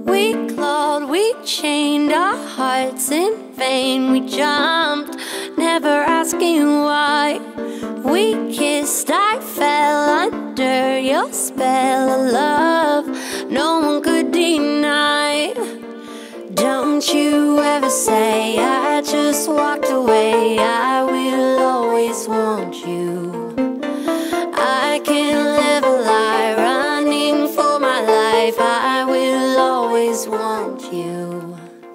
We clawed, we chained our hearts in vain. We jumped, never asking why. We kissed, I fell under your spell of love no one could deny. Don't you ever say I just walked away. I will always want you. I can't live a lie, running for my life. I will always want you.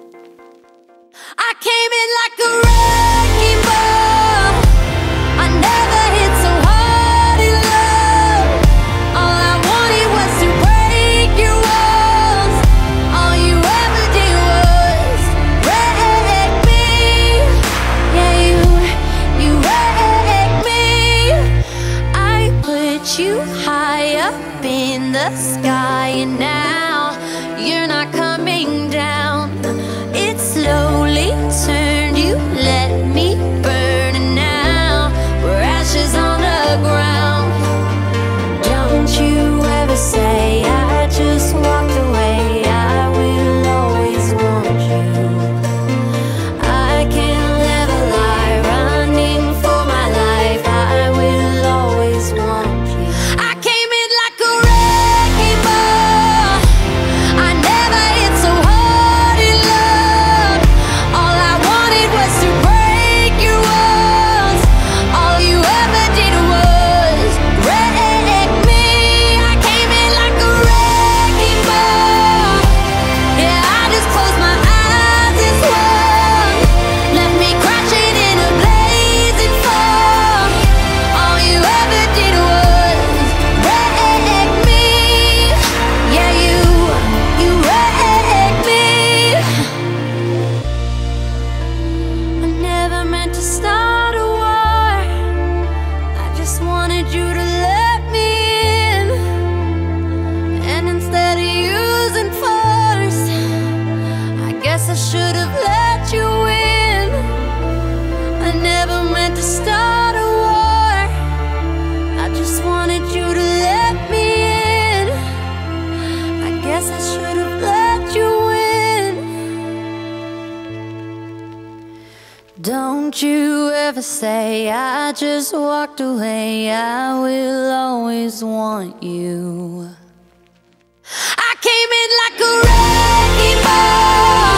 I came in like a wrecking ball. I never hit so hard in love. All I wanted was to break your walls. All you ever did was wreck me. Yeah, you wrecked me. I put you high up in the sky, and now you're not coming down. It slowly turned, you let me burn, and now we're ashes on the ground. Don't you ever say I just walked away. I will always want you. I can't live a lie, running for my life. I will always want you. I came in like a wrecking ball. I never hit so hard in love. All I wanted was to break your walls. All you ever did was wreck me. I came in like a wrecking ball. Yeah, I just closed my eyes and swung. Left me crashing in a blazing fall. All you ever did was wreck me. Yeah, you wrecked me. I never meant to start a war. I just wanted you to let me in. And instead of using force, I guess I should have let you in. I never meant to start a war. I just wanted you to let me in. I guess I should have let you in. Don't you ever say I just walked away. I will always want you. I came in like a wrecking ball.